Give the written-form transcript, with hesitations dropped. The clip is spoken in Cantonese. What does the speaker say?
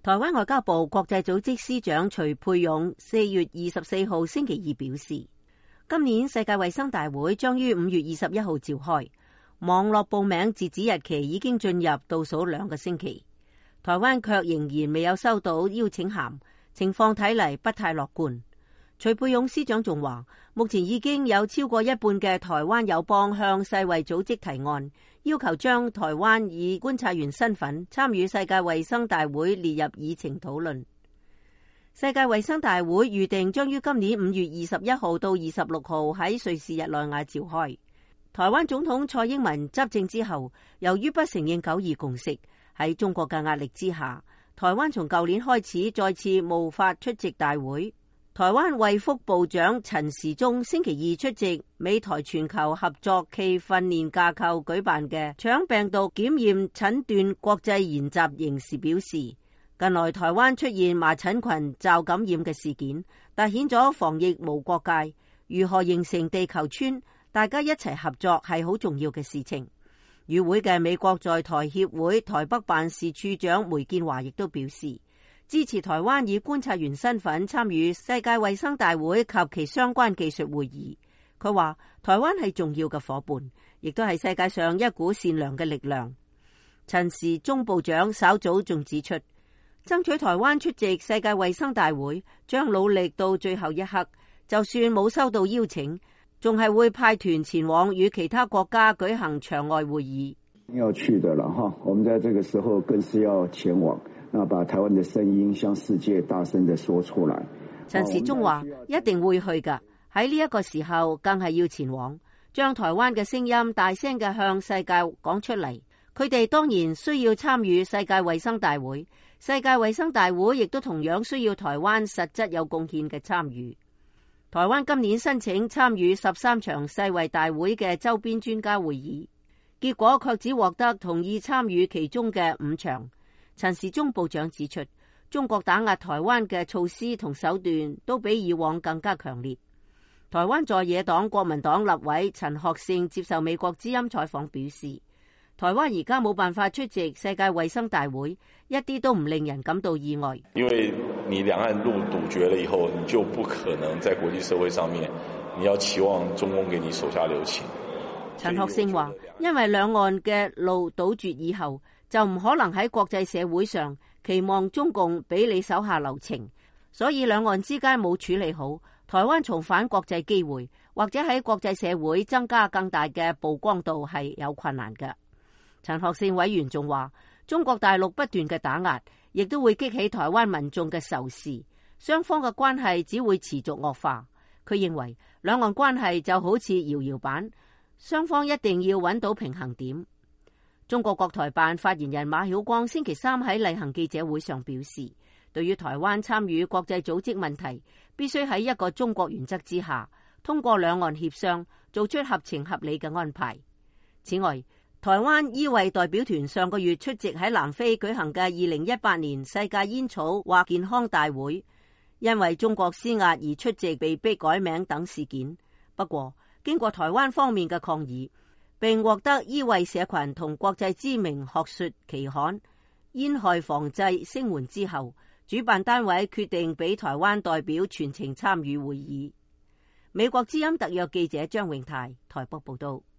台灣外交部國際組織司長徐沛勇4月24號星期二表示，今年世界衛生大會將於5月21號召開，網絡報名截止日期已經進入倒數2個星期，台灣卻仍然未有收到邀請函，情況睇嚟不太樂觀。徐沛勇司長仲話，目前已經有超過一半嘅台灣友邦向世衛組織提案，要求將台灣以觀察員身份參與世界衛生大會列入議程討論。世界衛生大會預定將於今年5月21號到26號喺瑞士日內瓦召開。台灣總統蔡英文執政之後，由於不承認9·2共識，喺中國嘅壓力之下，台灣從舊年開始再次無法出席大會。台灣衛福部長陳時中星期二出席美台全球合作暨訓練架構舉辦嘅腸病毒檢驗診斷國際研習營時表示，近來台灣出現麻疹群罩感染嘅事件，凸顯咗防疫無國界，如何形成地球村，大家一齊合作係好重要嘅事情。與會嘅美國在台協會台北辦事處長梅建華亦都表示，支持台灣以觀察員身份參與世界衛生大會及其相關技術會議。佢話台灣係重要嘅夥伴，亦都係世界上一股善良嘅力量。陳時中部長稍早仲指出，爭取台灣出席世界衛生大會，將努力到最後一刻，就算冇收到邀請，仲係會派團前往與其他國家舉行場外會議。 要去的了哈，我們在這個時候更是要前往。那把台灣的聲音向世界大聲地說出來。 陳時中話一定會去㗎，喺呢一個時候更係要前往，將台灣嘅聲音大聲嘅向世界講出嚟。佢哋當然需要參與世界衛生大會，世界衛生大會亦都同樣需要台灣實質有貢獻嘅參與。台灣今年申請參與13場世衛大會嘅周邊專家會議，結果卻只獲得同意參與其中嘅5場。陳時中部長指出，中國打壓台灣嘅措施同手段都比以往更加強烈。台灣在野黨國民黨立委陳學聖接受美國之音採訪表示，台灣而家冇辦法出席世界衛生大會，一啲都唔令人感到意外。 因為你兩岸路堵絕了以後，你就不可能在國際社會上面，你要期望中共給你手下留情。 陳學聖話，因為兩岸嘅路堵絕以後，就唔可能喺國際社會上期望中共俾你手下留情，所以兩岸之間冇處理好，台灣重返國際機會或者喺國際社會增加更大嘅曝光度係有困難嘅。陳學聖委員仲話，中國大陸不斷嘅打壓，亦都會激起台灣民眾嘅仇視，雙方嘅關係只會持續惡化。佢認為兩岸關係就好似搖搖板，雙方一定要揾到平衡點。中國國台辦發言人馬曉光星期3喺例行記者會上表示，對於台灣參與國際組織問題，必須喺一個中國原則之下，通過兩岸協商，做出合情合理嘅安排。此外，台灣醫衛代表團上個月出席喺南非舉行嘅2018年世界煙草或健康大會，因為中國施壓而出席被迫改名等事件。不過，經過台灣方面嘅抗議，並獲得醫衛社群同國際知名學術期刊《煙害防治》聲援之後，主辦單位決定俾台灣代表全程參與會議。美國之音特約記者張永泰台北報道。